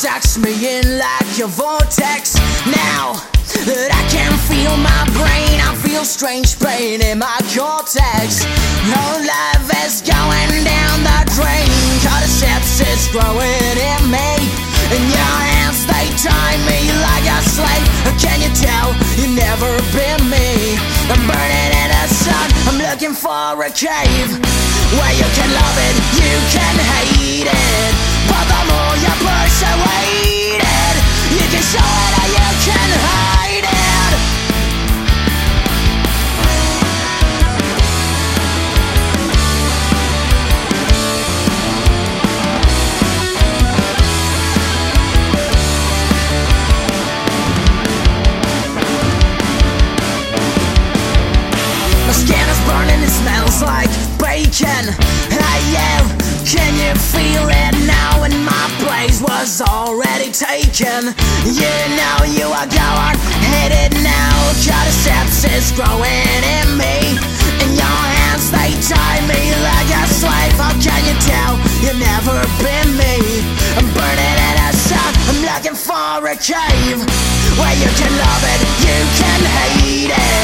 sucks me in like a vortex. Now that I can feel my brain, I feel strange pain in my cortex. No love is going down the drain. Cordyceps is growing in me. In your hands they tie me like a slave. Can you tell you've never been me? I'm burning in the sun, I'm looking for a cave where you can love it, you can hate it, but the more you persuade it, you can show it or you can hide it. My skin is burning, it smells like bacon. Can you feel it now? And my place was already taken. You know you are going, hit it now. Cordyceps is growing in me. In your hands they tie me like a slave. How can you tell you've never been me? I'm burning in the sun, I'm looking for a cave where you can love it, you can hate it,